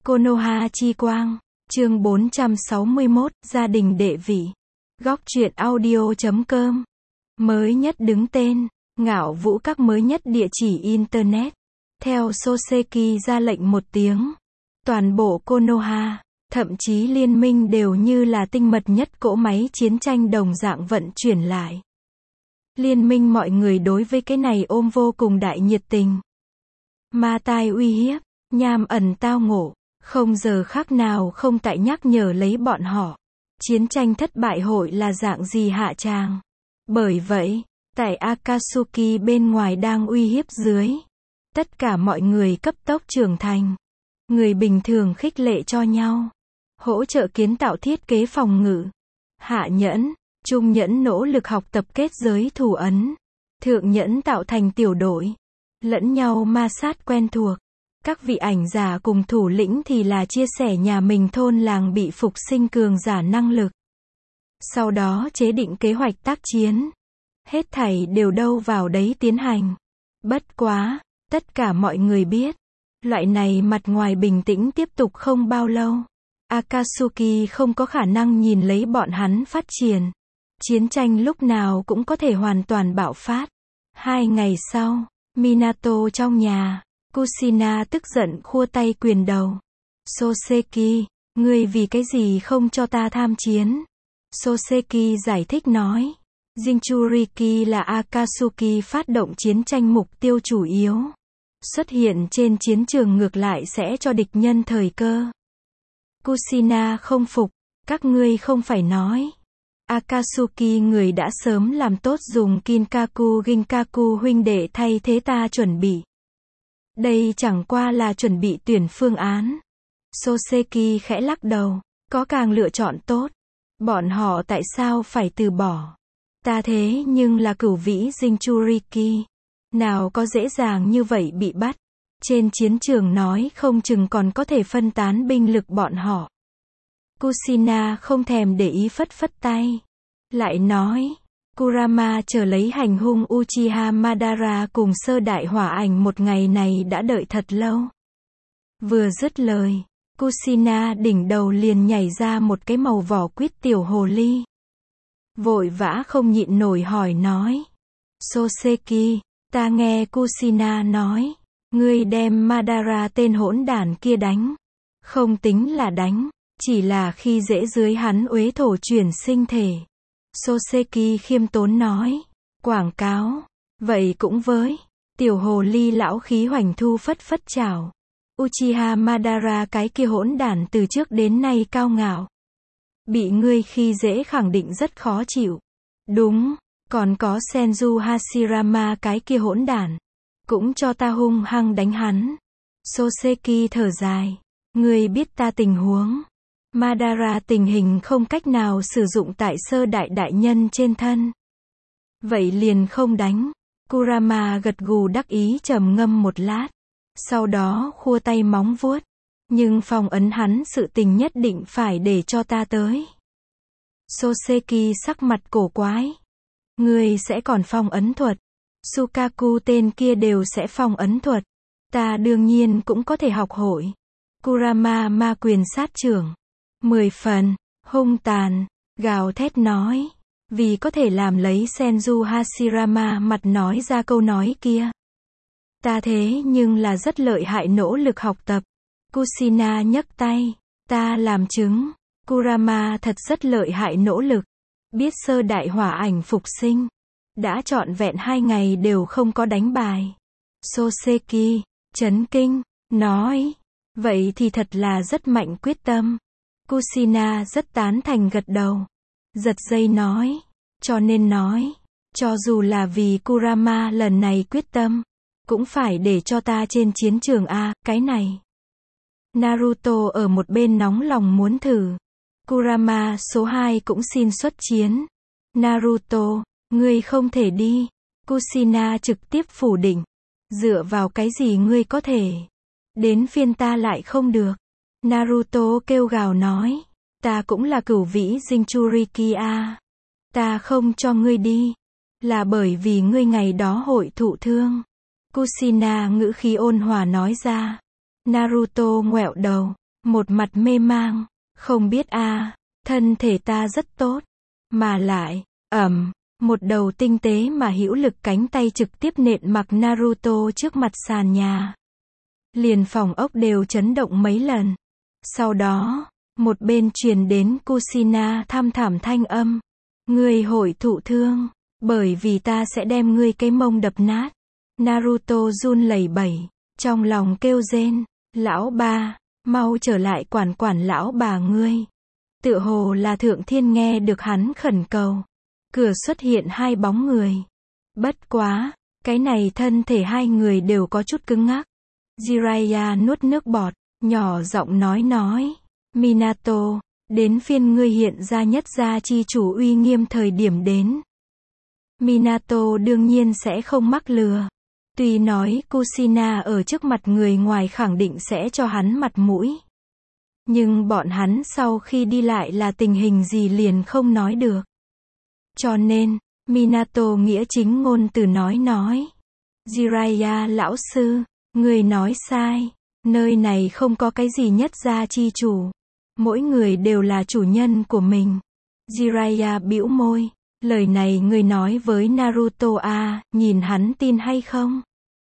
Konoha chi quang, chương 461, gia đình đệ vị. Góc truyện audio.com. Mới nhất đứng tên, ngạo vũ các mới nhất địa chỉ Internet. Theo Soseki ra lệnh một tiếng, toàn bộ Konoha, thậm chí liên minh đều như là tinh mật nhất cỗ máy chiến tranh đồng dạng vận chuyển lại. Liên minh mọi người đối với cái này ôm vô cùng đại nhiệt tình. Ma tai uy hiếp, nham ẩn tao ngộ, không giờ khác nào không tại nhắc nhở lấy bọn họ. Chiến tranh thất bại hội là dạng gì hạ tràng. Bởi vậy, tại Akatsuki bên ngoài đang uy hiếp dưới, tất cả mọi người cấp tốc trưởng thành. Người bình thường khích lệ cho nhau, hỗ trợ kiến tạo thiết kế phòng ngự. Hạ nhẫn, trung nhẫn nỗ lực học tập kết giới thủ ấn. Thượng nhẫn tạo thành tiểu đội, lẫn nhau ma sát quen thuộc. Các vị ảnh giả cùng thủ lĩnh thì là chia sẻ nhà mình thôn làng bị phục sinh cường giả năng lực. Sau đó chế định kế hoạch tác chiến. Hết thảy đều đâu vào đấy tiến hành. Bất quá, tất cả mọi người biết, loại này mặt ngoài bình tĩnh tiếp tục không bao lâu. Akatsuki không có khả năng nhìn lấy bọn hắn phát triển. Chiến tranh lúc nào cũng có thể hoàn toàn bạo phát. 2 ngày sau, Minato trong nhà, Kushina tức giận khua tay quyền đầu. Soseki, ngươi vì cái gì không cho ta tham chiến? Soseki giải thích nói, Jinchuriki là Akatsuki phát động chiến tranh mục tiêu chủ yếu. Xuất hiện trên chiến trường ngược lại sẽ cho địch nhân thời cơ. Kushina không phục, các ngươi không phải nói. Akatsuki người đã sớm làm tốt dùng Kinkaku Ginkaku huynh đệ thay thế ta chuẩn bị. Đây chẳng qua là chuẩn bị tuyển phương án. Soseki khẽ lắc đầu, có càng lựa chọn tốt. Bọn họ tại sao phải từ bỏ? Ta thế nhưng là cửu vĩ Jinchuriki. Nào có dễ dàng như vậy bị bắt. Trên chiến trường nói không chừng còn có thể phân tán binh lực bọn họ. Kushina không thèm để ý phất phất tay. Lại nói, Kurama chờ lấy hành hung Uchiha Madara cùng sơ đại hỏa ảnh một ngày này đã đợi thật lâu. Vừa dứt lời, Kushina đỉnh đầu liền nhảy ra một cái màu vỏ quýt tiểu hồ ly. Vội vã không nhịn nổi hỏi nói. Soseki, ta nghe Kushina nói, ngươi đem Madara tên hỗn đản kia đánh. Không tính là đánh, chỉ là khi dễ dưới hắn uế thổ chuyển sinh thể. Soseki khiêm tốn nói, quảng cáo, vậy cũng với. Tiểu hồ ly lão khí hoành thu phất phất chảo. Uchiha Madara cái kia hỗn đản từ trước đến nay cao ngạo. Bị ngươi khi dễ khẳng định rất khó chịu. Đúng, còn có Senju Hashirama cái kia hỗn đản. Cũng cho ta hung hăng đánh hắn. Soseki thở dài, ngươi biết ta tình huống. Madara tình hình không cách nào sử dụng tại sơ đại đại nhân trên thân. Vậy liền không đánh. Kurama gật gù đắc ý trầm ngâm một lát. Sau đó khua tay móng vuốt. Nhưng phong ấn hắn sự tình nhất định phải để cho ta tới. Soseki sắc mặt cổ quái. Ngươi sẽ còn phong ấn thuật. Sukaku tên kia đều sẽ phong ấn thuật. Ta đương nhiên cũng có thể học hội. Kurama ma quyền sát trưởng. 10 phần, hung tàn, gào thét nói. Vì có thể làm lấy Senju Hashirama mặt nói ra câu nói kia. Ta thế nhưng là rất lợi hại nỗ lực học tập. Kushina nhấc tay. Ta làm chứng. Kurama thật rất lợi hại nỗ lực. Biết sơ đại hỏa ảnh phục sinh. Đã trọn vẹn 2 ngày đều không có đánh bài. Soseki, chấn kinh, nói. Vậy thì thật là rất mạnh quyết tâm. Kushina rất tán thành gật đầu. Giật dây nói. Cho nên nói. Cho dù là vì Kurama lần này quyết tâm. Cũng phải để cho ta trên chiến trường A, cái này. Naruto ở một bên nóng lòng muốn thử. Kurama số 2 cũng xin xuất chiến. Naruto, ngươi không thể đi. Kushina trực tiếp phủ định. Dựa vào cái gì ngươi có thể? Đến phiên ta lại không được. Naruto kêu gào nói. Ta cũng là cửu vĩ Jinchuriki a. Ta không cho ngươi đi. Là bởi vì ngươi ngày đó hội thụ thương. Kushina ngữ khí ôn hòa nói ra. Naruto ngoẹo đầu. một mặt mê mang, không biết thân thể ta rất tốt, mà lại, một đầu tinh tế mà hữu lực cánh tay trực tiếp nện mặc Naruto trước mặt sàn nhà. Liền phòng ốc đều chấn động mấy lần. Sau đó, một bên truyền đến Kushina thăm thẳm thanh âm. Ngươi hội thụ thương, bởi vì ta sẽ đem ngươi cái mông đập nát. Naruto run lẩy bẩy, trong lòng kêu rên, lão ba, mau trở lại quản quản lão bà ngươi. Tựa hồ là Thượng Thiên nghe được hắn khẩn cầu. Cửa xuất hiện hai bóng người. Bất quá, cái này thân thể hai người đều có chút cứng ngắc. Jiraiya nuốt nước bọt, nhỏ giọng nói. Minato, đến phiên ngươi hiện ra nhất gia chi chủ uy nghiêm thời điểm đến. Minato đương nhiên sẽ không mắc lừa. Tuy nói Kushina ở trước mặt người ngoài khẳng định sẽ cho hắn mặt mũi. Nhưng bọn hắn sau khi đi lại là tình hình gì liền không nói được. Cho nên, Minato nghĩa chính ngôn từ nói. Jiraiya lão sư, người nói sai, nơi này không có cái gì nhất gia chi chủ. Mỗi người đều là chủ nhân của mình. Jiraiya bĩu môi, lời này người nói với Naruto nhìn hắn tin hay không?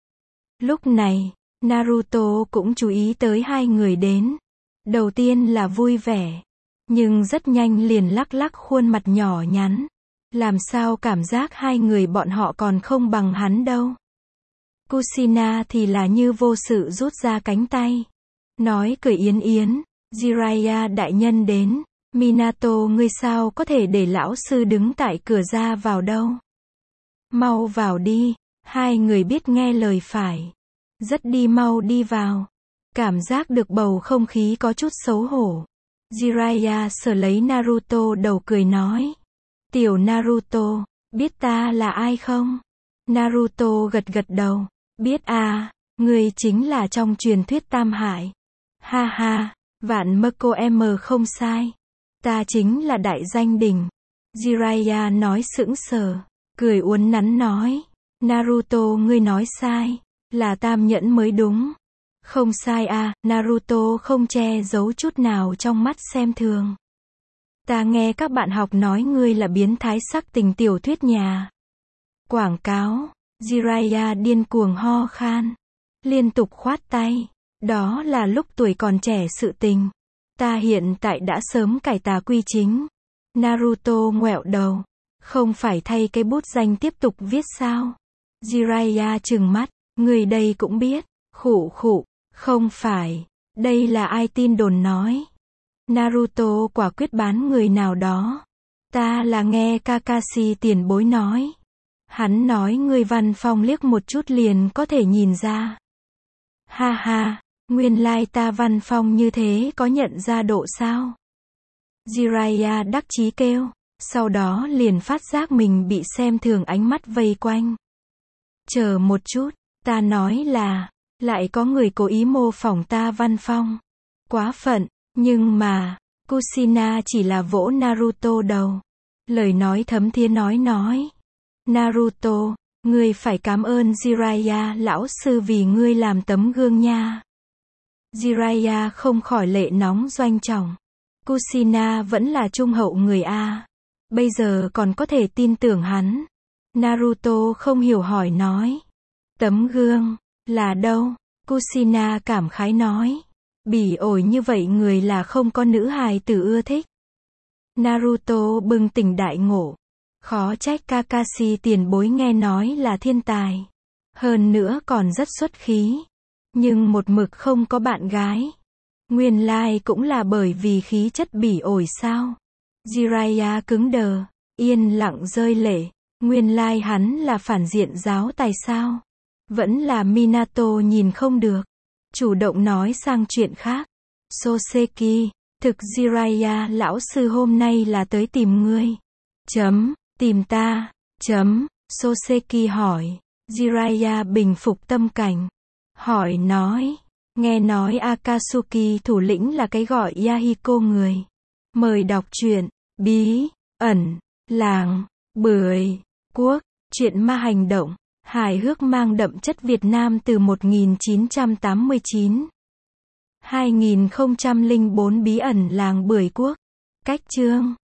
Lúc này, Naruto cũng chú ý tới hai người đến. Đầu tiên là vui vẻ, nhưng rất nhanh liền lắc lắc khuôn mặt nhỏ nhắn. Làm sao cảm giác hai người bọn họ còn không bằng hắn đâu. Kushina thì là như vô sự rút ra cánh tay. Nói cười yến yến, Jiraiya đại nhân đến, Minato ngươi sao có thể để lão sư đứng tại cửa ra vào đâu. Mau vào đi, hai người biết nghe lời phải. Rất đi mau đi vào. Cảm giác được bầu không khí có chút xấu hổ. Jiraiya sờ lấy Naruto đầu cười nói. Tiểu Naruto, biết ta là ai không? Naruto gật gật đầu. Biết ngươi chính là trong truyền thuyết Tam Hải. Ha ha, vạn Mako em không sai. Ta chính là đại danh đỉnh. Jiraiya nói sững sờ, cười uốn nắn nói. Naruto ngươi nói sai, là Tam Nhẫn mới đúng. Không sai Naruto không che giấu chút nào trong mắt xem thường. Ta nghe các bạn học nói ngươi là biến thái sắc tình tiểu thuyết nhà. Quảng cáo, Jiraiya điên cuồng ho khan, liên tục khoát tay. Đó là lúc tuổi còn trẻ sự tình. Ta hiện tại đã sớm cải tà quy chính. Naruto ngoẹo đầu. Không phải thay cái bút danh tiếp tục viết sao? Jiraiya trừng mắt, người đây cũng biết. Khụ khụ, không phải. Đây là ai tin đồn nói. Naruto quả quyết bán người nào đó. Ta là nghe Kakashi tiền bối nói. Hắn nói người văn phong liếc một chút liền có thể nhìn ra. Ha ha, nguyên lai ta văn phong như thế có nhận ra độ sao? Jiraiya đắc chí kêu, sau đó liền phát giác mình bị xem thường ánh mắt vây quanh. Chờ một chút, ta nói là, lại có người cố ý mô phỏng ta văn phong. Quá phận, nhưng mà, Kushina chỉ là vỗ Naruto đầu. Lời nói thấm thía nói. Naruto, ngươi phải cảm ơn Jiraiya lão sư vì ngươi làm tấm gương nha. Jiraiya không khỏi lệ nóng doanh trọng. Kushina vẫn là trung hậu người bây giờ còn có thể tin tưởng hắn. Naruto không hiểu hỏi nói. Tấm gương, là đâu? Kushina cảm khái nói. Bỉ ổi như vậy người là không có nữ hài tử ưa thích. Naruto bừng tỉnh đại ngộ. Khó trách Kakashi tiền bối nghe nói là thiên tài. Hơn nữa còn rất xuất khí. Nhưng một mực không có bạn gái. Nguyên lai cũng là bởi vì khí chất bỉ ổi sao? Jiraiya cứng đờ, yên lặng rơi lệ. Nguyên lai hắn là phản diện giáo tài sao? Vẫn là Minato nhìn không được. Chủ động nói sang chuyện khác. Soseki, thực Jiraiya lão sư hôm nay là tới tìm ngươi. Tìm ta. Soseki hỏi. Jiraiya bình phục tâm cảnh. Hỏi nói. Nghe nói Akatsuki thủ lĩnh là cái gọi Yahiko người. Mời đọc truyện. Bí, ẩn, làng, bưởi, quốc. Truyện ma hành động. Hài hước mang đậm chất Việt Nam từ 1989. 2004 Bí ẩn làng Bưởi Quốc. Cách chương